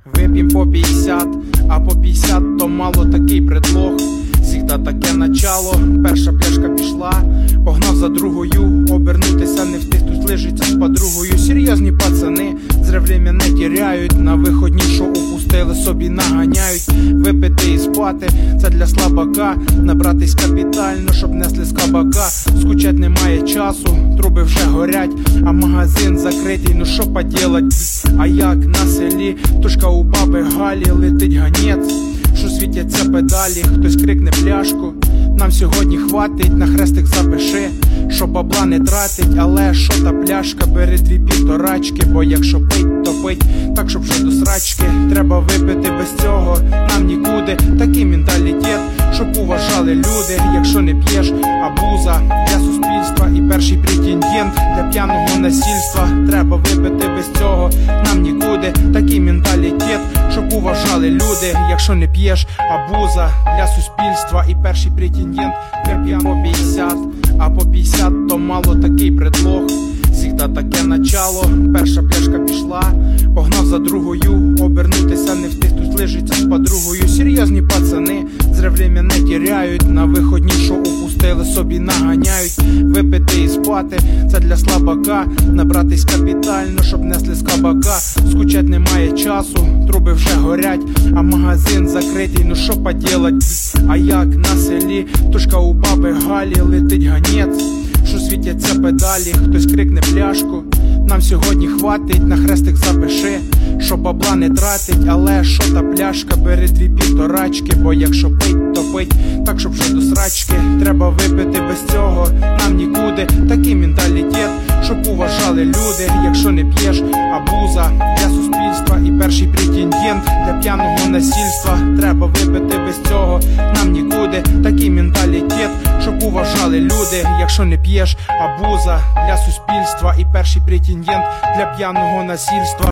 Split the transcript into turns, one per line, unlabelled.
Вип'єм по 50, а по 50 то мало такий предлог. Всігда таке начало, перша пляшка пішла, погнав за другою, обернутися не встиг, тут лежиться з подругою. Серйозні пацани, зря время не тіряють, на виходні шо упустили, собі наганяють. Випити і спати, це для слабака, набратись капітально, щоб несли з кабака. Скучать немає часу, труби вже горять, а магазин закритий, ну що поділать. А як на селі, тушка у баби Галі, летить ганець, що світяться педалі, хтось крикне пляшку. Нам сьогодні хватить, на хрестик запиши, що бабла не тратить, але що та пляшка, бери 2 півторачки, бо якщо пить, то пить, так щоб вже до срачки. Треба випити, без цього нам нікуди, такий менталітет, щоб уважали люди. Якщо не п'єш, абуза для суспільства і перший претендент для п'яного насильства. Треба випити, без цього нам нікуди, такий менталітет, щоб уважали люди. Якщо не п'єш, абуза для суспільства і перший претендент для п'яного. По 50, а по 50 то мало такий предлог. Всігда таке начало, перша пляшка пішла, погнав за другою, обернутися не встиг, тут лежиться з подругою. Серйозні пацани, зря время не тіряють, на виходні шо упустили, собі наганяють. Випити і спати, це для слабака, набратись капітально, щоб несли з кабака. Скучать немає часу, труби вже горять, а магазин закритий, ну що поділать. А як на селі, тушка у баби Галі, летить ганець, що світяться педалі, хтось крикне пляшку. Нам сьогодні хватить, на хрестик запиши, що бабла не тратить, але що та пляшка, бери 2 півторачки, бо якщо пить, то пить, так щоб вже до срачки. Треба випити, без цього нам нікуди, такий менталітет, щоб уважали люди. Якщо не п'єш, абуза для суспільства і перший претендент для п'яного насильства. Треба випити, без цього нам нікуди, такий менталітет, щоб уважали люди. Якщо не п'єш, абуза для суспільства і перший претендент для п'яного насильства.